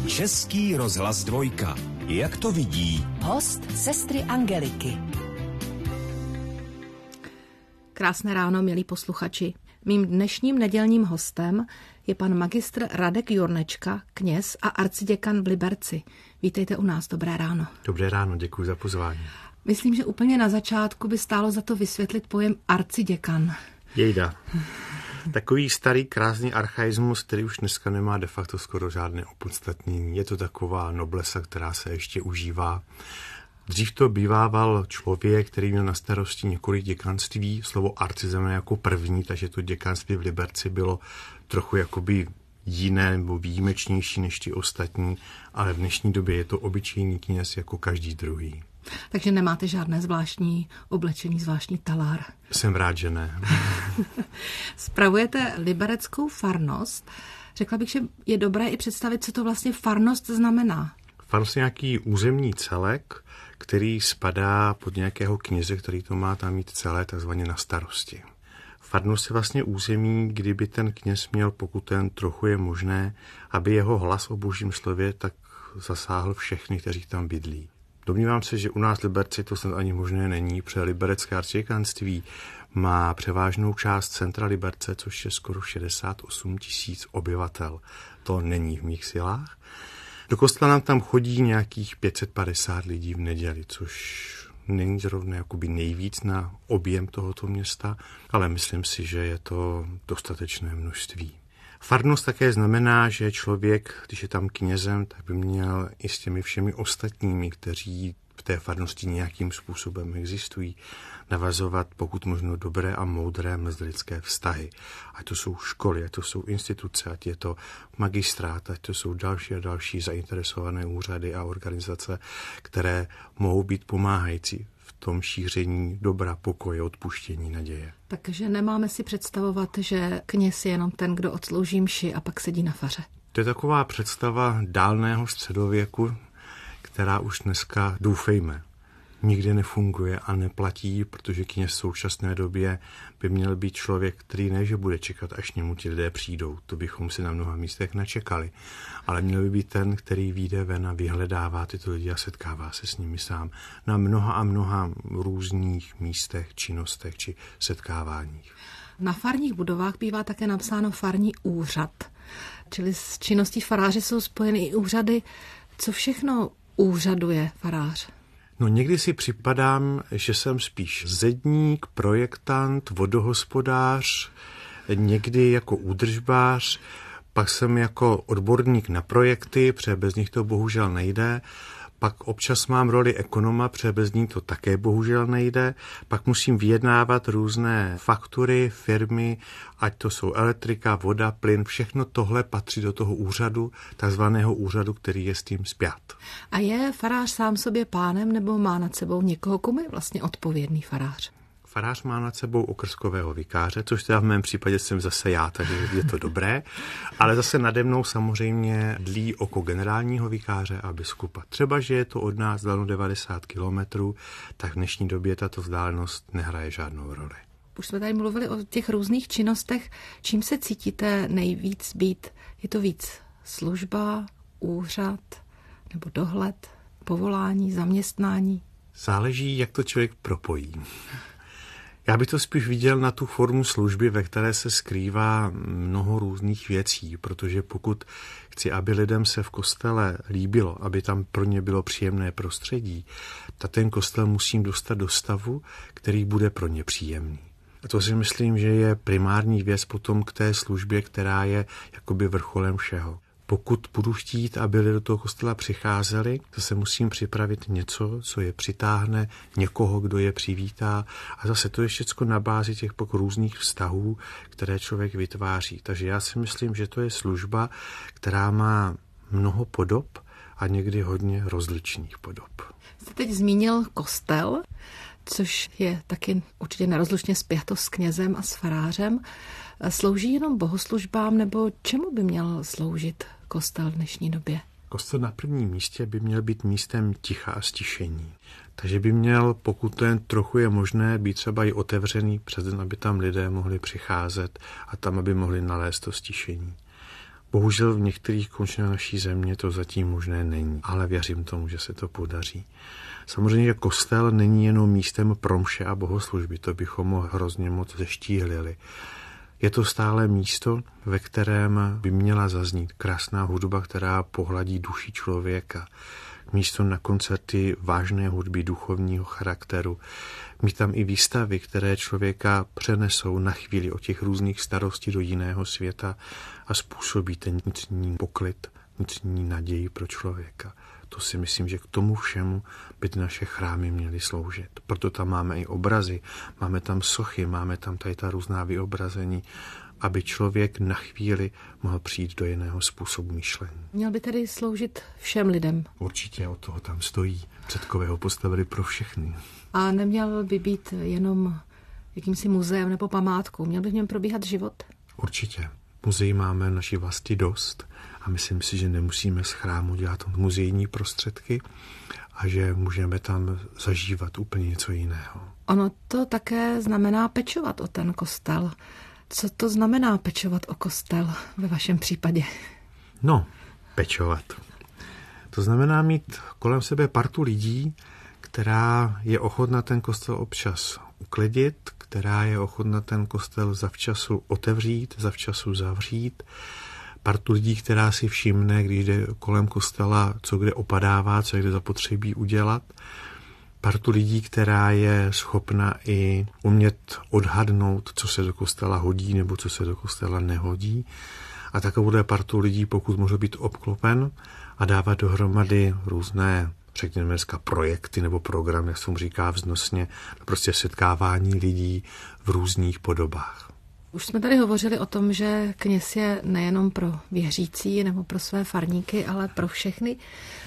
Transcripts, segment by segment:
Český rozhlas Dvojka. Jak to vidí? Host sestry Angeliky. Krásné ráno, milí posluchači. Mým dnešním nedělním hostem je pan magistr Radek Jurnečka, kněz a arciděkan v Liberci. Vítejte u nás, dobré ráno. Dobré ráno, děkuji za pozvání. Myslím, že úplně na začátku by stálo za to vysvětlit pojem arciděkan. Jejda. Takový starý krásný archaismus, který už dneska nemá de facto skoro žádné opodstatnění. Je to taková noblesa, která se ještě užívá. Dřív to bývával člověk, který měl na starosti několik děkanství, slovo arci znamená jako první, takže to děkanství v Liberci bylo trochu jakoby jiné nebo výjimečnější než ti ostatní, ale v dnešní době je to obyčejný kněz jako každý druhý. Takže nemáte žádné zvláštní oblečení, zvláštní talár. Jsem rád, že ne. Spravujete libereckou farnost. Řekla bych, že je dobré i představit, co to vlastně farnost znamená. Farnost je nějaký územní celek, který spadá pod nějakého kněze, který to má tam mít celé takzvaně na starosti. Farnost je vlastně území, kdyby ten kněz měl, pokud ten trochu je možné, aby jeho hlas o božím slově tak zasáhl všechny, kteří tam bydlí. Domnívám se, že u nás v Liberci to snad ani možné není, protože liberecké arciděkanství má převážnou část centra Liberce, což je skoro 68 000 obyvatel. To není v mých silách. Do kostela nám tam chodí nějakých 550 lidí v neděli, což není zrovna jakoby nejvíc na objem tohoto města, ale myslím si, že je to dostatečné množství. Farnost také znamená, že člověk, když je tam knězem, tak by měl i s těmi všemi ostatními, kteří v té farnosti nějakým způsobem existují, navazovat pokud možno dobré a moudré mezilidské vztahy. Ať to jsou školy, ať to jsou instituce, ať je to magistrát, ať to jsou další a další zainteresované úřady a organizace, které mohou být pomáhající v tom šíření dobra, pokoje, odpuštění, naděje. Takže nemáme si představovat, že kněz je jenom ten, kdo odslouží mši a pak sedí na faře. To je taková představa dálného středověku, která už dneska, doufejme, nikdy nefunguje a neplatí, protože kněz v současné době by měl být člověk, který ne, že bude čekat, až němu ti lidé přijdou. To bychom si na mnoha místech nečekali. Ale měl by být ten, který vyjde ven a vyhledává tyto lidi a setkává se s nimi sám na mnoha a mnoha různých místech, činnostech či setkáváních. Na farních budovách bývá také napsáno farní úřad. Čili s činností faráře jsou spojeny i úřady. Co všechno úřaduje farář? No někdy si připadám, že jsem spíš zedník, projektant, vodohospodář, někdy jako údržbář, pak jsem jako odborník na projekty, protože bez nich to bohužel nejde, pak občas mám roli ekonoma, protože bez ní to také bohužel nejde, pak musím vyjednávat různé faktury, firmy, ať to jsou elektrika, voda, plyn, všechno tohle patří do toho úřadu, takzvaného úřadu, který je s tím spjat. A je farář sám sobě pánem nebo má nad sebou někoho, komu je vlastně odpovědný farář? Farář má nad sebou okrskového vikáře, což teda v mém případě jsem zase já, takže je to dobré, ale zase nade mnou samozřejmě dlí oko generálního vikáře a biskupa. Třeba, že je to od nás dálno 90 kilometrů, tak v dnešní době tato vzdálenost nehraje žádnou roli. Už jsme tady mluvili o těch různých činnostech. Čím se cítíte nejvíc být? Je to víc služba, úřad nebo dohled, povolání, zaměstnání? Záleží, jak to člověk propojí. Já bych to spíš viděl na tu formu služby, ve které se skrývá mnoho různých věcí, protože pokud chci, aby lidem se v kostele líbilo, aby tam pro ně bylo příjemné prostředí, tak ten kostel musím dostat do stavu, který bude pro ně příjemný. A to si myslím, že je primární věc potom k té službě, která je jakoby vrcholem všeho. Pokud budu chtít, aby lidé do toho kostela přicházeli, zase musím připravit něco, co je přitáhne, někoho, kdo je přivítá. A zase to je všechno na bázi těch různých vztahů, které člověk vytváří. Takže já si myslím, že to je služba, která má mnoho podob a někdy hodně rozličných podob. Jste teď zmínil kostel, což je taky určitě nerozlučně spjato s knězem a s farářem. Slouží jenom bohoslužbám, nebo čemu by měl sloužit kostel v dnešní době? Kostel na prvním místě by měl být místem ticha a stišení. Takže by měl, pokud to jen trochu je možné, být třeba i otevřený přes den, aby tam lidé mohli přicházet a tam, aby mohli nalézt to stišení. Bohužel v některých končinách naší země to zatím možné není, ale věřím tomu, že se to podaří. Samozřejmě, že kostel není jenom místem pro mše a bohoslužby, to bychom ho hrozně moc zeštíhlili. Je to stále místo, ve kterém by měla zaznít krásná hudba, která pohladí duši člověka. Místo na koncerty vážné hudby duchovního charakteru. Mít tam i výstavy, které člověka přenesou na chvíli od těch různých starostí do jiného světa a způsobí ten vnitřní poklid, vnitřní naději pro člověka. To si myslím, že k tomu všemu by ty naše chrámy měly sloužit. Proto tam máme i obrazy, máme tam sochy, máme tam tady ta různá vyobrazení, aby člověk na chvíli mohl přijít do jiného způsobu myšlení. Měl by tedy sloužit všem lidem. Určitě od toho tam stojí. Předkové ho postavili pro všechny. A neměl by být jenom jakýmsi muzeem nebo památkou. Měl by v něm probíhat život? Určitě. Muzeí máme naší vlasti dost a myslím si, že nemusíme z chrámu dělat muzejní prostředky a že můžeme tam zažívat úplně něco jiného. Ono to také znamená pečovat o ten kostel. Co to znamená pečovat o kostel ve vašem případě? No, pečovat. To znamená mít kolem sebe partu lidí, která je ochotna ten kostel občas uklidit, která je ochotna ten kostel zavčasu otevřít, zavčasu zavřít. Partu lidí, která si všimne, když jde kolem kostela, co kde opadává, co kde zapotřebí udělat. Partu lidí, která je schopna i umět odhadnout, co se do kostela hodí nebo co se do kostela nehodí. A takovou partu lidí, pokud může být obklopen a dávat dohromady různé, řekněme dneska, projekty nebo program, jak se mu říká vznosně, prostě setkávání lidí v různých podobách. Už jsme tady hovořili o tom, že kněz je nejenom pro věřící nebo pro své farníky, ale pro všechny.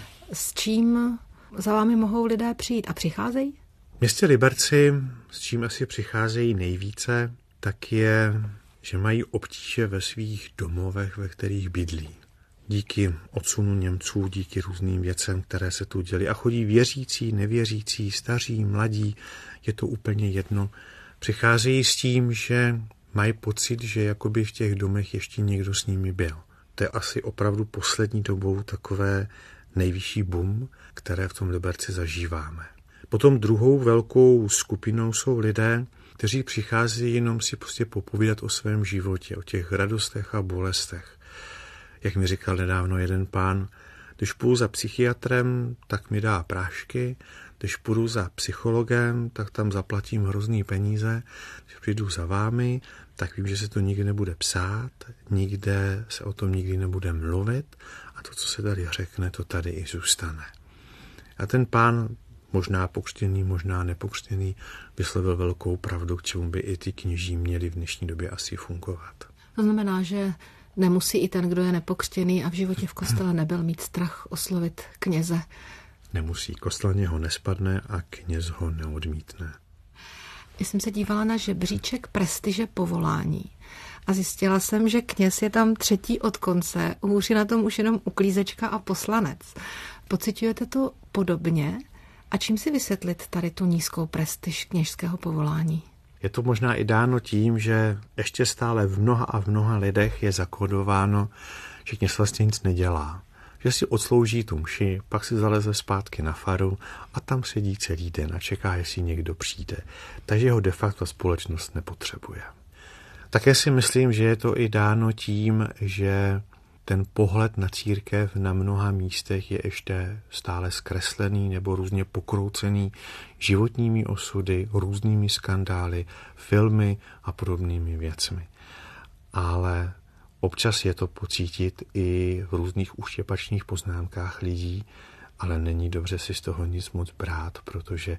S čím za vámi mohou lidé přijít a přicházejí? V městě Liberci, s čím asi přicházejí nejvíce, tak je, že mají obtíže ve svých domovech, ve kterých bydlí. Díky odsunu Němců, díky různým věcem, které se tu děly. A chodí věřící, nevěřící, staří, mladí, je to úplně jedno. Přicházejí s tím, že mají pocit, že jakoby v těch domech ještě někdo s nimi byl. To je asi opravdu poslední dobou takové nejvyšší boom, které v tom Liberci zažíváme. Potom druhou velkou skupinou jsou lidé, kteří přicházejí jenom si prostě popovídat o svém životě, o těch radostech a bolestech. Jak mi říkal nedávno jeden pán, když půjdu za psychiatrem, tak mi dá prášky, když půjdu za psychologem, tak tam zaplatím hrozný peníze, když přijdu za vámi, tak vím, že se to nikdy nebude psát, nikde se o tom nikdy nebude mluvit a to, co se tady řekne, to tady i zůstane. A ten pán, možná pokřtěný, možná nepokřtěný, vyslovil velkou pravdu, k čemu by i ty kněží měli v dnešní době asi fungovat. To znamená, že nemusí i ten, kdo je nepokřtěný a v životě v kostele nebyl, mít strach oslovit kněze. Nemusí, kostel něho nespadne a kněz ho neodmítne. Já jsem se dívala na žebříček prestiže povolání a zjistila jsem, že kněz je tam třetí od konce, hůř je na tom už jenom uklízečka a poslanec. Pociťujete to podobně? A čím si vysvětlit tady tu nízkou prestiž kněžského povolání? Je to možná i dáno tím, že ještě stále v mnoha lidech je zakódováno, že kněz vlastně nic nedělá. Že si odslouží tu mši, pak si zaleze zpátky na faru a tam sedí celý den a čeká, jestli někdo přijde. Takže ho de facto společnost nepotřebuje. Také si myslím, že je to i dáno tím, že ten pohled na církev na mnoha místech je ještě stále zkreslený nebo různě pokroucený životními osudy, různými skandály, filmy a podobnými věcmi. Ale občas je to pocítit i v různých uštěpačných poznámkách lidí, ale není dobře si z toho nic moc brát, protože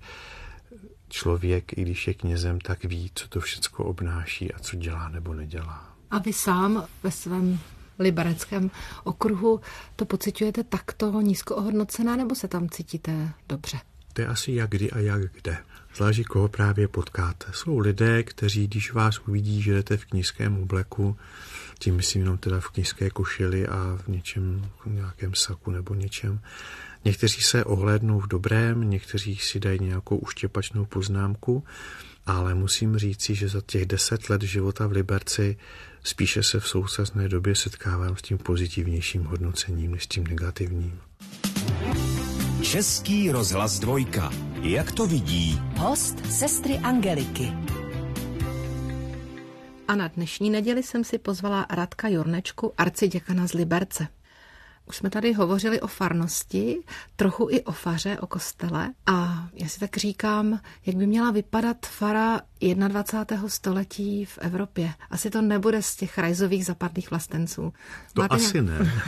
člověk, i když je knězem, tak ví, co to všecko obnáší a co dělá nebo nedělá. A vy sám ve svém libereckém okruhu to pociťujete takto nízkoohodnocené, nebo se tam cítíte dobře? To je asi jak kdy a jak kde. Záleží, koho právě potkáte. Jsou lidé, kteří, když vás uvidí, že jdete v kněžském obleku, tím myslím jenom teda v kněžské košili a v něčem, v nějakém saku nebo něčem. Někteří se ohlédnou v dobrém, někteří si dají nějakou uštěpačnou poznámku ale musím říci, že za těch 10 let života v Liberci spíše se v současné době setkávám s tím pozitivnějším hodnocením než s tím negativním. Český rozhlas Dvojka. Jak to vidí? Host sestry Angeliky. A na dnešní neděli jsem si pozvala Radka Jurnečku, arciděkana z Liberce. Už jsme tady hovořili o farnosti, trochu i o faře, o kostele a já si tak říkám, jak by měla vypadat fara 21. století v Evropě. Asi to nebude z těch rajzových zapadlých vlastenců. To asi ne.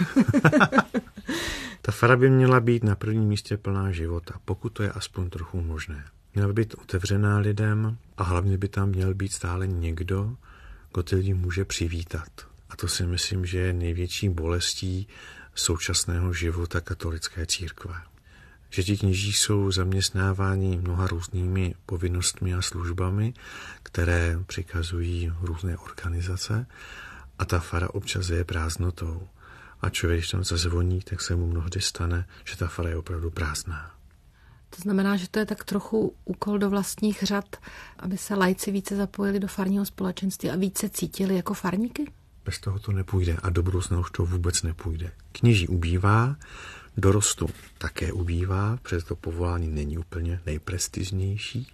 Ta fara by měla být na prvním místě plná života, pokud to je aspoň trochu možné. Měla by být otevřená lidem a hlavně by tam měl být stále někdo, kdo ty lidi může přivítat. A to si myslím, že je největší bolestí současného života katolické církve. Že ti kněží jsou zaměstnáváni mnoha různými povinnostmi a službami, které přikazují různé organizace a ta fara občas je prázdnotou. A člověk, když tam zazvoní, tak se mu mnohdy stane, že ta fara je opravdu prázdná. To znamená, že to je tak trochu úkol do vlastních řad, aby se laici více zapojili do farního společenství a více cítili jako farníky? Bez toho to nepůjde a do budoucna už to vůbec nepůjde. Kněží ubývá, dorostu také ubývá, protože to povolání není úplně nejprestižnější.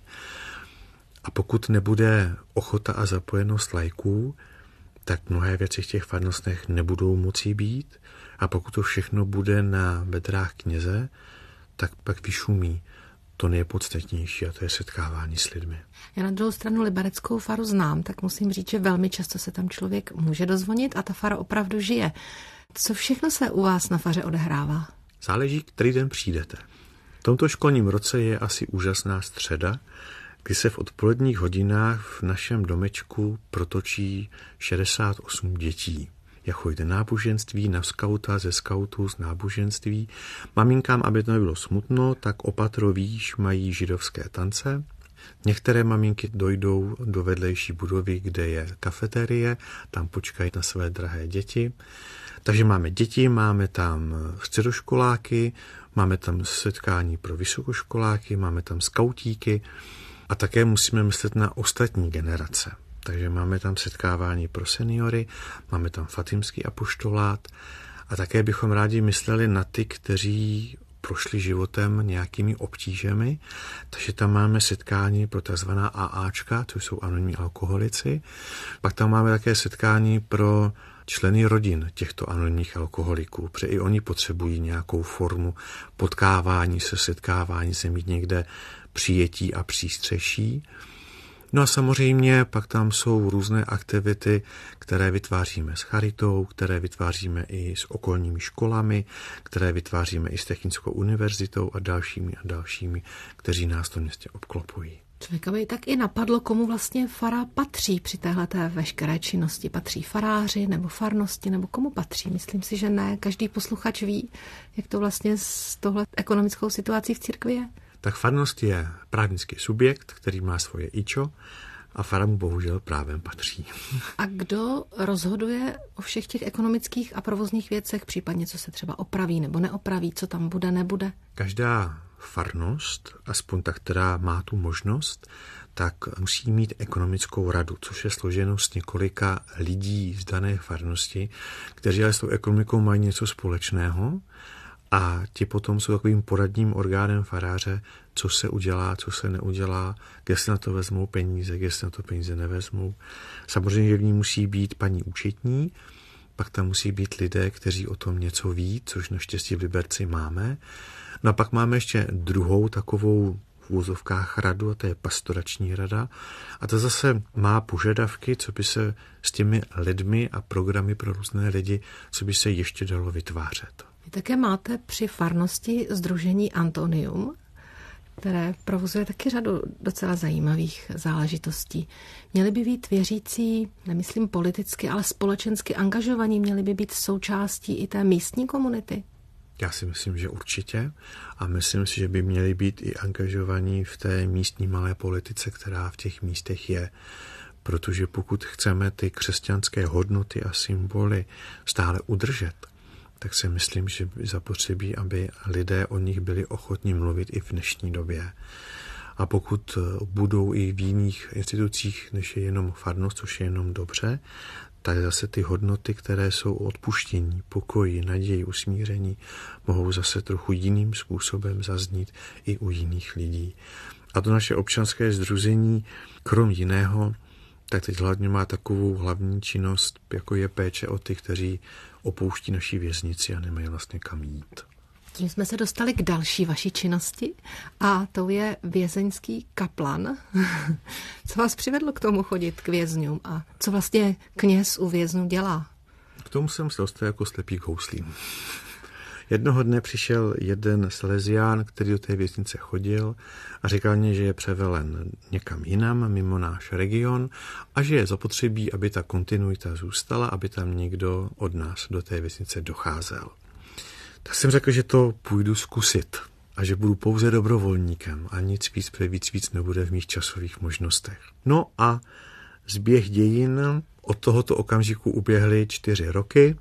A pokud nebude ochota a zapojenost laiků, tak mnohé věci v těch farnostech nebudou moci být. A pokud to všechno bude na bedrách kněze, tak pak vyšumí to nejpodstatnější a to je setkávání s lidmi. Já na druhou stranu libereckou faru znám, tak musím říct, že velmi často se tam člověk může dozvonit a ta fara opravdu žije. Co všechno se u vás na faře odehrává? Záleží, který den přijdete. V tomto školním roce je asi úžasná středa, kdy se v odpoledních hodinách v našem domečku protočí 68 dětí. Jak chodí náboženství, na skauta, ze skautů, z náboženství. Maminkám, aby to nebylo smutno, tak opatrovíš mají židovské tance. Některé maminky dojdou do vedlejší budovy, kde je kafeterie, tam počkají na své drahé děti. Takže máme děti, máme tam středoškoláky, máme tam setkání pro vysokoškoláky, máme tam skautíky a také musíme myslet na ostatní generace. Takže máme tam setkávání pro seniory, máme tam fatimský apoštolát a také bychom rádi mysleli na ty, kteří prošli životem nějakými obtížemi, takže tam máme setkání pro takzvaná AAčka, což jsou anonymní alkoholici. Pak tam máme také setkání pro členy rodin těchto anonymních alkoholiků, protože i oni potřebují nějakou formu potkávání se, setkávání se, mít někde přijetí a přístřeší. No a samozřejmě pak tam jsou různé aktivity, které vytváříme s charitou, které vytváříme i s okolními školami, které vytváříme i s Technickou univerzitou a dalšími, kteří nás v tom městě obklopují. Člověka by tak i napadlo, komu vlastně fara patří při téhleté veškeré činnosti. Patří faráři nebo farnosti, nebo komu patří? Myslím si, že ne. Každý posluchač ví, jak to vlastně s touhle ekonomickou situací v církvi je. Tak farnost je právnický subjekt, který má svoje ičo a fara mu bohužel právem patří. A kdo rozhoduje o všech těch ekonomických a provozních věcech, případně co se třeba opraví nebo neopraví, co tam bude, nebude? Každá farnost, aspoň ta, která má tu možnost, tak musí mít ekonomickou radu, což je složeno z několika lidí z dané farnosti, kteří ale s tou ekonomikou mají něco společného. A ti potom jsou takovým poradním orgánem faráře, co se udělá, co se neudělá, kde se na to vezmou peníze, kde se na to peníze nevezmou. Samozřejmě v ní musí být paní účetní, pak tam musí být lidé, kteří o tom něco ví, což naštěstí v Liberci máme. No a pak máme ještě druhou takovou v úvozovkách radu, a to je pastorační rada. A to zase má požadavky, co by se s těmi lidmi a programy pro různé lidi, co by se ještě dalo vytvářet. Vy také máte při farnosti sdružení Antonium, které provozuje taky řadu docela zajímavých záležitostí. Měli by být věřící, nemyslím politicky, ale společensky angažovaní, měli by být součástí i té místní komunity? Já si myslím, že určitě a myslím si, že by měli být i angažovaní v té místní malé politice, která v těch místech je. Protože pokud chceme ty křesťanské hodnoty a symboly stále udržet, tak si myslím, že zapotřebí, aby lidé o nich byli ochotní mluvit i v dnešní době. A pokud budou i v jiných institucích, než je jenom farnost, což je jenom dobře, tak zase ty hodnoty, které jsou odpuštění, pokoji, naději, usmíření, mohou zase trochu jiným způsobem zaznít i u jiných lidí. A to naše občanské sdružení, krom jiného, tak teď hlavně má takovou hlavní činnost, jako je péče o ty, kteří opouští naši věznici a nemají vlastně kam jít. Tím jsme se dostali k další vaší činnosti a to je vězeňský kaplan. Co vás přivedlo k tomu chodit k vězňům a co vlastně kněz u vězňů dělá? K tomu jsem se dostal jako slepý kouslím. Jednoho dne přišel jeden Salesián, který do té věznice chodil a říkal mě, že je převelen někam jinam, mimo náš region a že je zapotřebí, aby ta kontinuita zůstala, aby tam někdo od nás do té věznice docházel. Tak jsem řekl, že to půjdu zkusit a že budu pouze dobrovolníkem a nic víc nebude v mých časových možnostech. No a zběh dějin od tohoto okamžiku uběhly 4 roky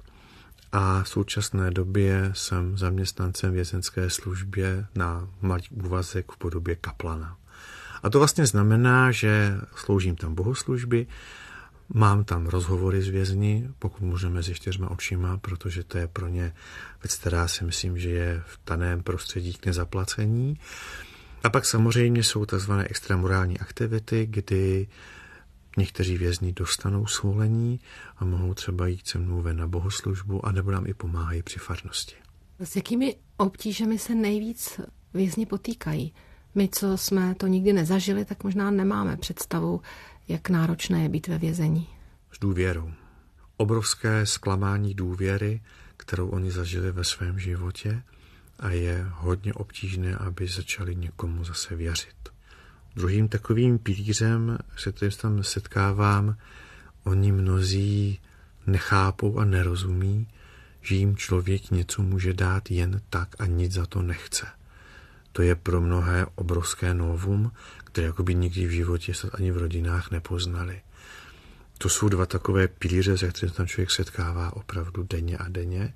a v současné době jsem zaměstnancem vězeňské službě na malý úvazek v podobě kaplana. A to vlastně znamená, že sloužím tam bohoslužby, mám tam rozhovory s vězni, pokud můžeme se 4 očima, protože to je pro ně věc, která si myslím, že je v daném prostředí k nezaplacení. A pak samozřejmě jsou tzv. Extramurální aktivity, kdy někteří vězni dostanou svolení a mohou třeba jít se mnou ven na bohoslužbu a nebo nám i pomáhají při farnosti. S jakými obtížemi se nejvíc vězni potýkají? My, co jsme to nikdy nezažili, tak možná nemáme představu, jak náročné je být ve vězení. S důvěrou. Obrovské zklamání důvěry, kterou oni zažili ve svém životě a je hodně obtížné, aby začali někomu zase věřit. Druhým takovým pilířem, se kterým tam setkávám, oni mnozí nechápou a nerozumí, že jim člověk něco může dát jen tak a nic za to nechce. To je pro mnohé obrovské novum, které jakoby nikdy v životě ani v rodinách nepoznali. To jsou 2 takové pilíře, se kterými tam člověk setkává opravdu denně a denně.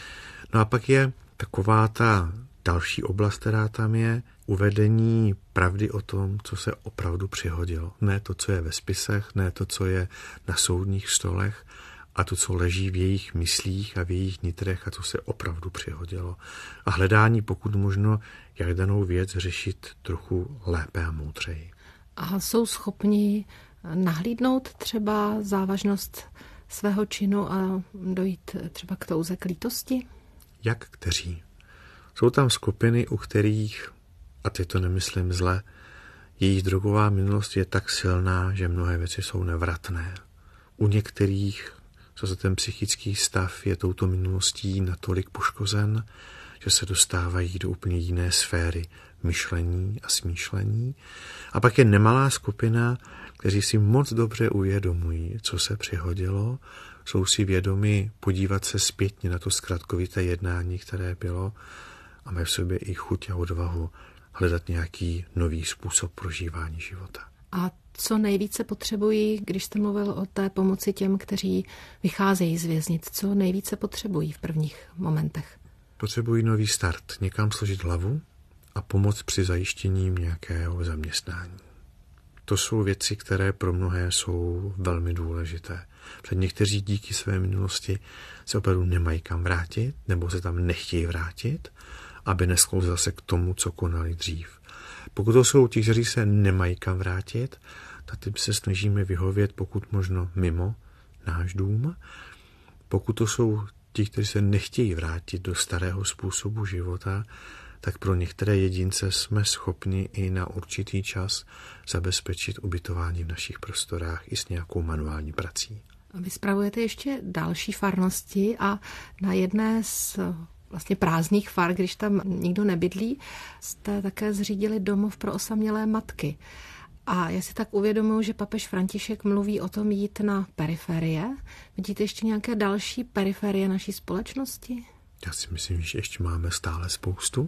No a pak je taková ta další oblast, která tam je, uvedení pravdy o tom, co se opravdu přihodilo. Ne to, co je ve spisech, ne to, co je na soudních stolech, a to, co leží v jejich myslích a v jejich nitrech a co se opravdu přihodilo. A hledání, pokud možno, jak danou věc řešit trochu lépe a moudřeji. A jsou schopni nahlídnout třeba závažnost svého činu a dojít třeba k touze k lítosti? Jak kteří? Jsou tam skupiny, u kterých, a teď to nemyslím zle, jejich drogová minulost je tak silná, že mnohé věci jsou nevratné. U některých zase ten psychický stav je touto minulostí natolik poškozen, že se dostávají do úplně jiné sféry myšlení a smýšlení. A pak je nemalá skupina, kteří si moc dobře uvědomují, co se přihodilo, jsou si vědomi podívat se zpětně na to zkratkovité jednání, které bylo, a mají v sobě i chuť a odvahu hledat nějaký nový způsob prožívání života. A co nejvíce potřebují, když jste mluvil o té pomoci těm, kteří vycházejí z věznic, co nejvíce potřebují v prvních momentech? Potřebují nový start, někam složit hlavu a pomoc při zajištění nějakého zaměstnání. To jsou věci, které pro mnohé jsou velmi důležité. Před někteří díky své minulosti se opravdu nemají kam vrátit, nebo se tam nechtějí vrátit, aby nesklouzli zase k tomu, co konali dřív. Pokud to jsou ti, kteří se nemají kam vrátit, tak tím se snažíme vyhovět pokud možno mimo náš dům. Pokud to jsou ti, kteří se nechtějí vrátit do starého způsobu života, tak pro některé jedince jsme schopni i na určitý čas zabezpečit ubytování v našich prostorách i s nějakou manuální prací. Vy spravujete ještě další farnosti a na jedné z vlastně prázdných far, když tam nikdo nebydlí, jste také zřídili domov pro osamělé matky. A já si tak uvědomuji, že papež František mluví o tom jít na periferie. Vidíte ještě nějaké další periferie naší společnosti? Já si myslím, že ještě máme stále spoustu.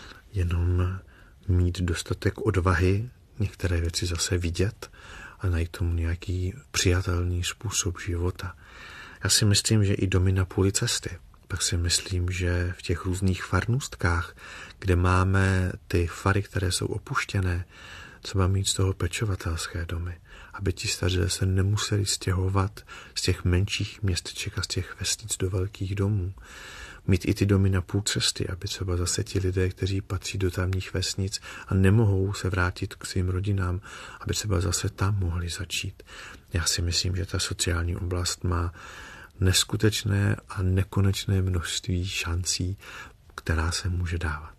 Jenom mít dostatek odvahy některé věci zase vidět a najít tomu nějaký přijatelný způsob života. Já si myslím, že i domy na půli cesty. Pak si myslím, že v těch různých farnostkách, kde máme ty fary, které jsou opuštěné, třeba mít z toho pečovatelské domy, aby ti staří se nemuseli stěhovat z těch menších městeček a z těch vesnic do velkých domů. Mít i ty domy na půl cesty, aby třeba zase ti lidé, kteří patří do tamních vesnic a nemohou se vrátit k svým rodinám, aby třeba zase tam mohli začít. Já si myslím, že ta sociální oblast má neskutečné a nekonečné množství šancí, která se může dávat.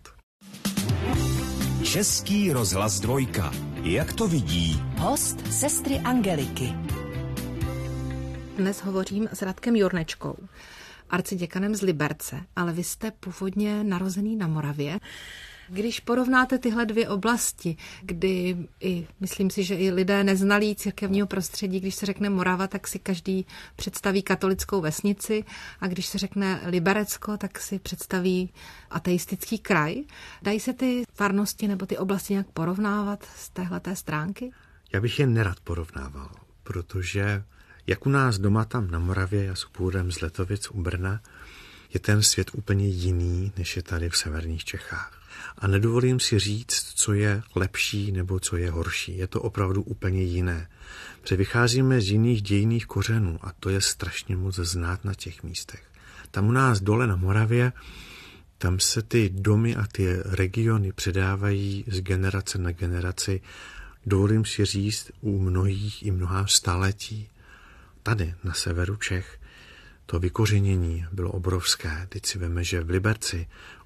Český rozhlas Dvojka. Jak to vidí? Host sestry Angeliky. Dnes hovořím s Radkem Jurnečkou, arciděkanem z Liberce, ale vy jste původně narozený na Moravě. Když porovnáte tyhle dvě oblasti, kdy myslím si, že i lidé neznalí církevního prostředí, když se řekne Morava, tak si každý představí katolickou vesnici a když se řekne Liberecko, tak si představí ateistický kraj. Dají se ty farnosti nebo ty oblasti nějak porovnávat z téhleté stránky? Já bych je nerad porovnával, protože jak u nás doma tam na Moravě, já s původem z Letovic u Brna, je ten svět úplně jiný, než je tady v severních Čechách. A nedovolím si říct, co je lepší nebo co je horší. Je to opravdu úplně jiné. Protože vycházíme z jiných dějinných kořenů a to je strašně moc znát na těch místech. Tam u nás dole na Moravě, tam se ty domy a ty regiony předávají z generace na generaci, dovolím si říct, u mnohých i mnoha staletí. Tady na severu Čech to vykořenění bylo obrovské. Teď si veme, že v Liberci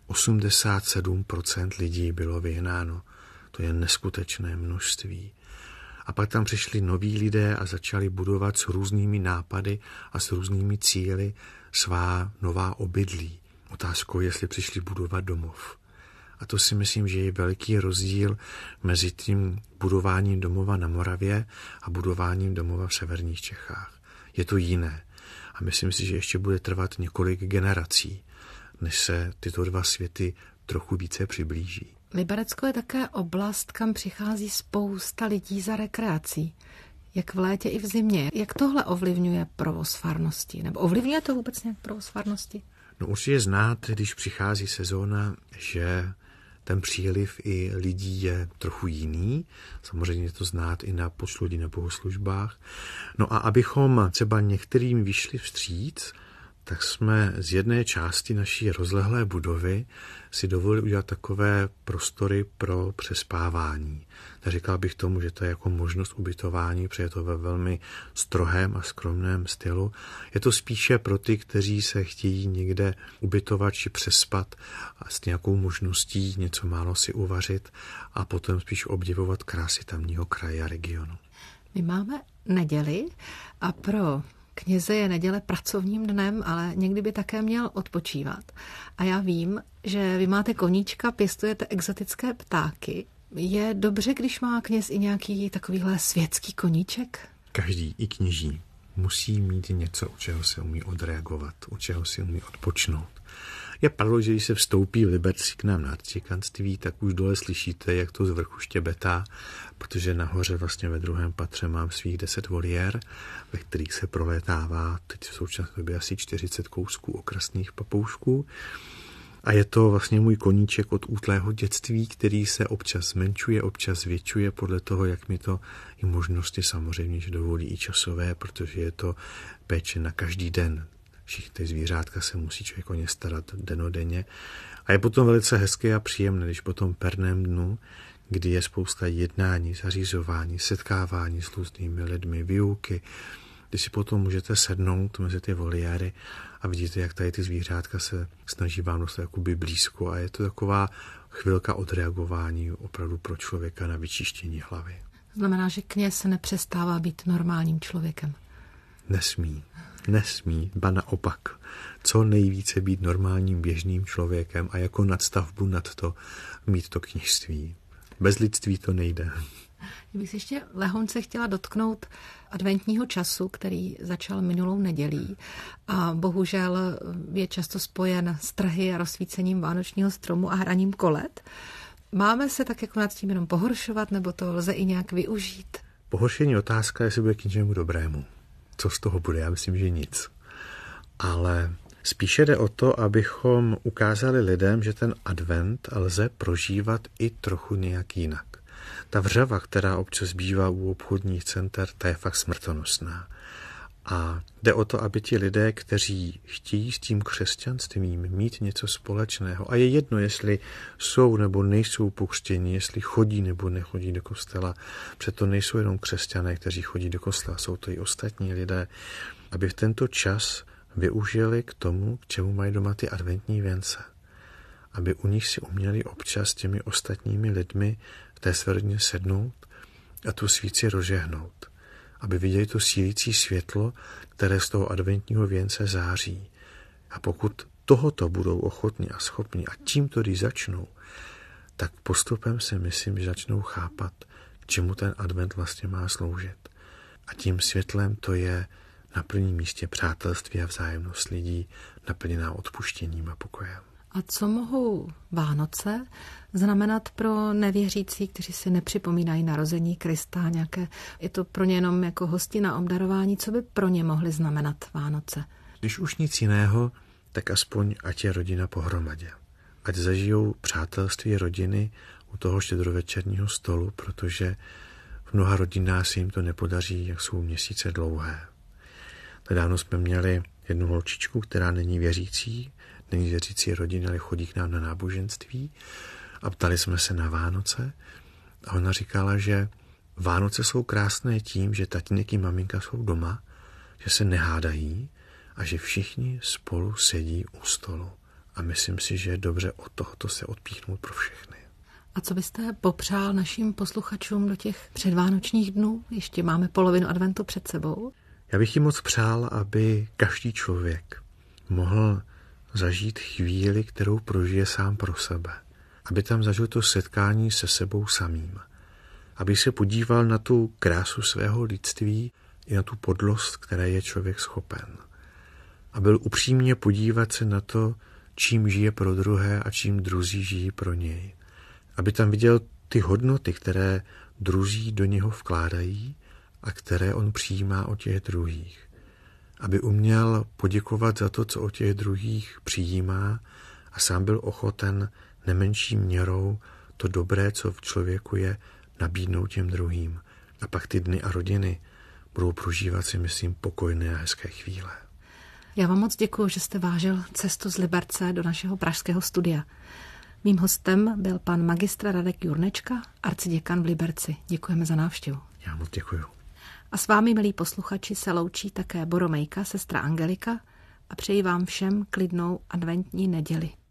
87% lidí bylo vyhnáno. To je neskutečné množství. A pak tam přišli noví lidé a začali budovat s různými nápady a s různými cíli svá nová obydlí. Otázkou je, jestli přišli budovat domov. A to si myslím, že je velký rozdíl mezi tím budováním domova na Moravě a budováním domova v severních Čechách. Je to jiné. A myslím si, že ještě bude trvat několik generací, než se tyto dva světy trochu více přiblíží. Liberecko je také oblast, kam přichází spousta lidí za rekreací. Jak v létě i v zimě. Jak tohle ovlivňuje provoz farnosti? Nebo ovlivňuje to vůbec nějak provoz farnosti? No určitě znát, když přichází sezóna, že ten příliv i lidí je trochu jiný. Samozřejmě je to znát i na počtu lidí na bohoslužbách. No a abychom třeba některým vyšli vstříc, tak jsme z jedné části naší rozlehlé budovy si dovolili udělat takové prostory pro přespávání. Říkal bych tomu, že to je jako možnost ubytování, protože je to ve velmi strohém a skromném stylu. Je to spíše pro ty, kteří se chtějí někde ubytovat či přespat a s nějakou možností něco málo si uvařit a potom spíš obdivovat krásy tamního kraje a regionu. My máme neděli a pro kněze je neděle pracovním dnem, ale někdy by také měl odpočívat. A já vím, že vy máte koníčka, pěstujete exotické ptáky. Je dobře, když má kněz i nějaký takovýhle světský koníček? Každý, i kněží, musí mít něco, u čeho se umí odreagovat, u čeho si umí odpočnout. Je pravda, že když se vstoupí v Liberci k nám na arciděkanství, tak už dole slyšíte, jak to z vrchu štěbetá, protože nahoře vlastně ve druhém patře mám svých 10 voliér, ve kterých se prolétává teď v současné době asi 40 kousků okrasných papoušků. A je to vlastně můj koníček od útlého dětství, který se občas zmenšuje, občas zvětšuje podle toho, jak mi to i možnosti samozřejmě že dovolí i časové, protože je to péče na každý den. Všichni zvířátka se musí člověk o ně starat dennodenně. A je potom velice hezké a příjemné, když po tom perném dnu, kdy je spousta jednání, zařizování, setkávání s různými lidmi, výuky, kdy si potom můžete sednout mezi ty voliéry a vidíte, jak tady ty zvířátka se snaží vám dostat jakoby blízko a je to taková chvilka odreagování opravdu pro člověka na vyčištění hlavy. Znamená, že kněz se nepřestává být normálním člověkem. Nesmí, ba naopak. Co nejvíce být normálním běžným člověkem a jako nadstavbu nad to mít to kněžství. Bez lidství to nejde. Já bych se ještě lehonce chtěla dotknout adventního času, který začal minulou nedělí a bohužel je často spojen s trhy a rozsvícením vánočního stromu a hraním kolet. Máme se tak jako nad tím jenom pohoršovat, nebo to lze i nějak využít? Pohoršení otázka, jestli bude k něčemu dobrému. Co z toho bude? Já myslím, že nic. Ale spíše jde o to, abychom ukázali lidem, že ten advent lze prožívat i trochu nějak jinak. Ta vřava, která občas bývá u obchodních center, ta je fakt smrtonosná. A jde o to, aby ti lidé, kteří chtějí s tím křesťanstvím mít něco společného, a je jedno, jestli jsou nebo nejsou pokřtěni, jestli chodí nebo nechodí do kostela, přeto nejsou jenom křesťané, kteří chodí do kostela, jsou to i ostatní lidé, aby v tento čas využili k tomu, k čemu mají doma ty adventní věnce. Aby u nich si uměli občas těmi ostatními lidmi v té své rodině sednout a tu svíci rozžehnout. Aby viděli to sílící světlo, které z toho adventního věnce září. A pokud tohoto budou ochotní a schopni a tímto, když začnou, tak postupem si myslím, že začnou chápat, k čemu ten advent vlastně má sloužit. A tím světlem to je na prvním místě přátelství a vzájemnost lidí, naplněná odpuštěním a pokojem. A co mohou Vánoce znamenat pro nevěřící, kteří si nepřipomínají narození Krista nějaké? Je to pro ně jenom jako hostina, obdarování? Co by pro ně mohly znamenat Vánoce? Když už nic jiného, tak aspoň ať je rodina pohromadě. Ať zažijou přátelství rodiny u toho štědrovečerního stolu, protože v mnoha rodinách se jim to nepodaří, jak jsou měsíce dlouhé. Nedávno jsme měli jednu holčičku, která není věřící rodiny, ale chodí k nám na náboženství a ptali jsme se na Vánoce a ona říkala, že Vánoce jsou krásné tím, že tatínek i maminka jsou doma, že se nehádají a že všichni spolu sedí u stolu. A myslím si, že je dobře od tohoto se odpíchnout pro všechny. A co byste popřál našim posluchačům do těch předvánočních dnů? Ještě máme polovinu adventu před sebou. Já bych jim moc přál, aby každý člověk mohl zažít chvíli, kterou prožije sám pro sebe. Aby tam zažil to setkání se sebou samým. Aby se podíval na tu krásu svého lidství i na tu podlost, které je člověk schopen. A byl upřímně podívat se na to, čím žije pro druhé a čím druzí žijí pro něj. Aby tam viděl ty hodnoty, které druzí do něho vkládají a které on přijímá od těch druhých. Aby uměl poděkovat za to, co od těch druhých přijímá a sám byl ochoten nemenší měrou to dobré, co v člověku je, nabídnout těm druhým. A pak ty dny a rodiny budou prožívat si, myslím, pokojné a hezké chvíle. Já vám moc děkuji, že jste vážil cestu z Liberce do našeho pražského studia. Mým hostem byl pan magistr Radek Jurnečka, arciděkan v Liberci. Děkujeme za návštěvu. Já moc děkuji. A s vámi, milí posluchači, se loučí také Boromejka, sestra Angelika, a přeji vám všem klidnou adventní neděli.